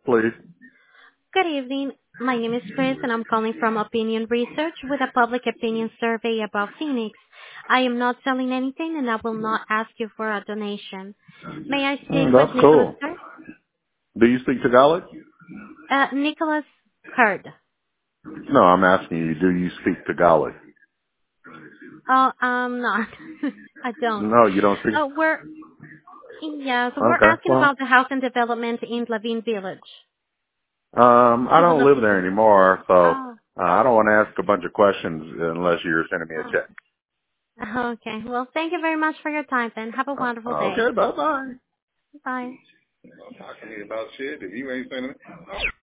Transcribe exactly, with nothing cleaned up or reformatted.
please. Good evening. My name is Chris, and I'm calling from Opinion Research with a public opinion survey about Phoenix. I am not selling anything, and I will not ask you for a donation. May I speak Mm, with that's Nicholas cool. Kurd? Do you speak Tagalog? Uh, Nicholas Kurd. No, I'm asking you, do you speak Tagalog? Oh, I'm not. I don't. No, you don't speak. Oh, we're yeah. So we're Okay, asking well, about the housing development in Levine Village. um, I You would don't love live to there speak. anymore, so Oh. uh, I don't want to ask a bunch of questions unless you're sending me a check. Oh. Okay. Well, thank you very much for your time. Then have a Uh, wonderful day. okay, bye bye. Bye. Talking to me about shit if you ain't sending it.